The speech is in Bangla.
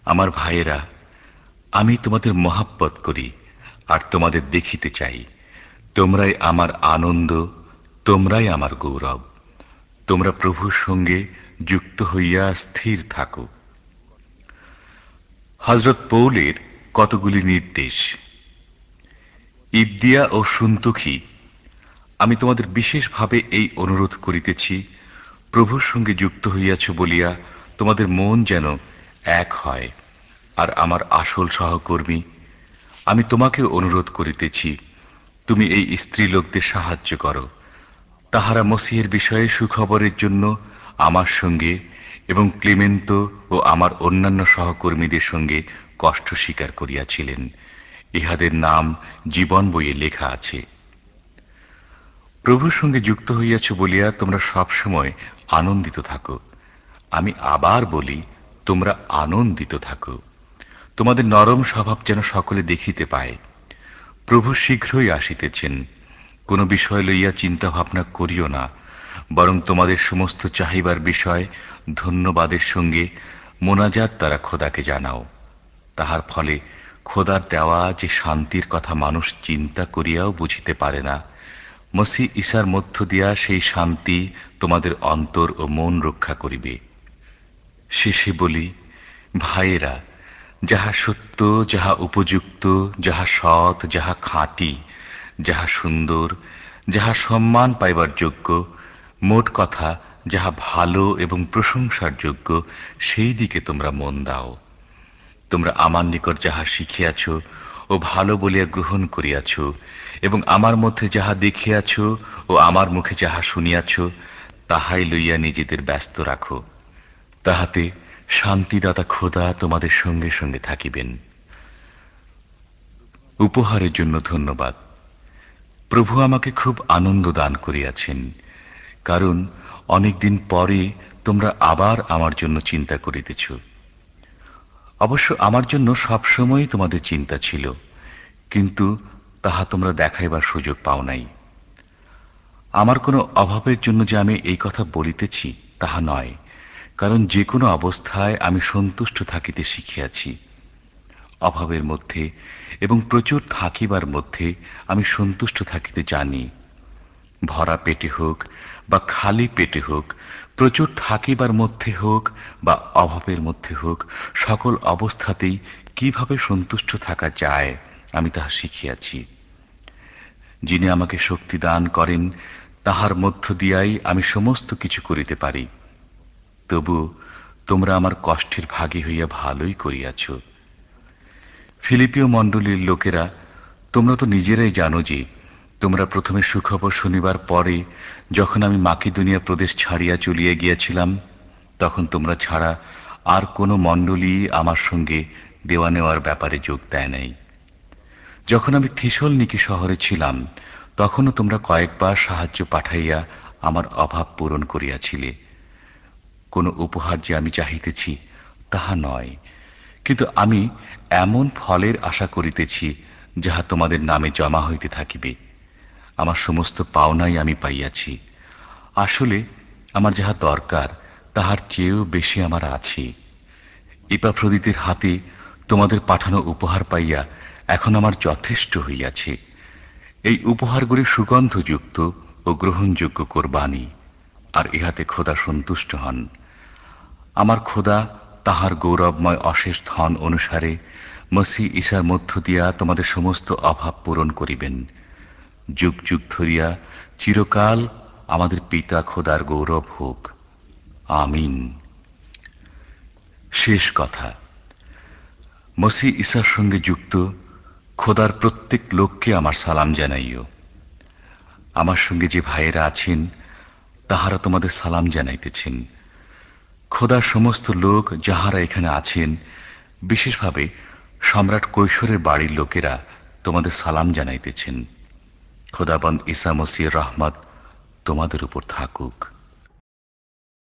আমার ভাইয়েরা, আমি তোমাদের মহাব্বত করি আর তোমাদের দেখিতে চাই। তোমরাই আমার আনন্দ, তোমরাই আমার গৌরব। তোমরা প্রভুর সঙ্গে যুক্ত হইয়া স্থির থাকো। হযরত পৌলের কতগুলি নির্দেশ। ইব্দিয়া ও সুন্তখী, আমি তোমাদের বিশেষভাবে এই অনুরোধ করিতেছি, প্রভুর সঙ্গে যুক্ত হইয়াছ বলিয়া তোমাদের মন যেন এক হয়। আর আমার আসল সহকর্মী, আমি তোমাকে অনুরোধ করিতেছি, তুমি এই স্ত্রীলোকদের সাহায্য করো। তাহারা মসিহের বিষয়ে সুখবরের জন্য আমার সঙ্গে এবং ক্লিমেন্ত ও আমার অন্যান্য সহকর্মীদের সঙ্গে কষ্ট স্বীকার করিয়াছিলেন। ইহাদের নাম জীবন বইয়ে লেখা আছে। প্রভুর সঙ্গে যুক্ত হইয়াছ বলিয়া তোমরা সবসময় আনন্দিত থাকো। আমি আবার বলি, তোমরা আনন্দিত থাকো। তোমাদের নরম স্বভাব যেন সকলে দেখিতে পায়। প্রভু শীঘ্রই আসিতেছেন। কোন বিষয় লইয়া চিন্তা ভাবনা করিও না, বরং তোমাদের সমস্ত চাহিবার বিষয় ধন্যবাদের সঙ্গে মোনাজাত দ্বারা খোদাকে জানাও। তাহার ফলে খোদার দেওয়া যে শান্তির কথা মানুষ চিন্তা করিয়াও বুঝিতে পারে না, মসিহ ঈসার মধ্য দিয়া সেই শান্তি তোমাদের অন্তর ও মন রক্ষা করিবে। শেষে বলি, ভাইয়েরা, যাহা সত্য, যাহা উপযুক্ত, যাহা সৎ, যাহা খাঁটি, যাহা সুন্দর, যাহা সম্মান পাইবার যোগ্য, মোট কথা যাহা ভালো এবং প্রশংসার যোগ্য, সেই দিকে তোমরা মন দাও। তোমরা আমার নিকট যাহা শিখিয়াছ ও ভালো বলিয়া গ্রহণ করিয়াছ, এবং আমার মধ্যে যাহা দেখিয়াছ ও আমার মুখে যাহা শুনিয়াছ, তাহাই লইয়া নিজেদের ব্যস্ত রাখো। তাহাতে শান্তিদাতা খোদা তোমাদের সঙ্গে সঙ্গে থাকিবেন। উপহারের জন্য ধন্যবাদ। প্রভু আমাকে খুব আনন্দ দান করিয়াছেন, কারণ অনেকদিন পরে তোমরা আবার আমার জন্য চিন্তা করিতেছ। অবশ্য আমার জন্য সবসময়ই তোমাদের চিন্তা ছিল, কিন্তু তাহা তোমরা দেখাইবার সুযোগ পাও নাই। আমার কোনো অভাবের জন্য যে আমি এই কথা বলিতেছি তাহা নয়, কারণ যে কোনো অবস্থায় আমি সন্তুষ্ট থাকিতে শিখিয়াছি। অভাবের মধ্যে এবং প্রচুর থাকিবার মধ্যে আমি সন্তুষ্ট থাকিতে জানি। ভরা পেটে হোক বা খালি পেটে হোক, প্রচুর থাকিবার মধ্যে হোক বা অভাবের মধ্যে হোক, সকল অবস্থাতেই কিভাবে সন্তুষ্ট থাকা যায় আমি তাহা শিখিয়াছি। যিনি আমাকে শক্তি দান করেন, তাহার মধ্য দিয়াই আমি সমস্ত কিছু করিতে পারি। তবু তোমরা আমার কষ্টের ভাগী হইয়া ভালোই করিয়াছ। ফিলিপিয় মণ্ডলীর লোকেরা, তোমরা তো নিজেরাই জানো যে তোমরা প্রথমে সুখবর শনিবার পরে, যখন আমি মাকিদুনিয়া প্রদেশ ছাড়িয়া চলিয়া গিয়াছিলাম, তখন তোমরা ছাড়া আর কোনো মণ্ডলী আমার সঙ্গে দেওয়া নেওয়ার ব্যাপারে যোগ দেয় নাই। যখন আমি থিসলনিকি শহরে ছিলাম, তখনও তোমরা কয়েকবার সাহায্য পাঠাইয়া আমার অভাব পূরণ করিয়াছিলে। কোনো উপহার যে আমি চাহিতেছি তাহা নয়, কিন্তু আমি এমন ফলের আশা করিতেছি যাহা তোমাদের নামে জমা হইতে থাকিবে। আমার সমস্ত পাওনাই আমি পাইয়াছি। আসলে আমার যাহা দরকার তাহার চেয়েও বেশি আমার আছে। ইপাফ্রোদিতের হাতে তোমাদের পাঠানো উপহার পাইয়া এখন আমার যথেষ্ট হইয়াছে। এই উপহারগুলি সুগন্ধযুক্ত ও গ্রহণযোগ্য কোরবানি, আর ইহাতে খোদা সন্তুষ্ট হন। আমার খোদা তাহার গৌরবময় অশেষ ধন অনুসারে মসিহ ঈসার মধ্য দিয়া তোমাদের সমস্ত অভাব পূরণ করিবেন। যুগ যুগ ধরিয়া চিরকাল আমাদের পিতা খোদার গৌরব হোক। আমিন। শেষ কথা, মসিহ ঈসার সঙ্গে যুক্ত খোদার প্রত্যেক লোককে আমার সালাম জানাইও। আমার সঙ্গে যে ভাইয়েরা আছেন, তাহারা তোমাদের সালাম জানাইতেছেন। খোদার সমস্ত লোক যাহারা এখানে আছেন, বিশেষভাবে সম্রাট কৈশোরের বাড়ির লোকেরা তোমাদের সালাম জানাইতেছেন। খোদাবন্দ ঈসা মসিহের রহমত তোমাদের উপর থাকুক।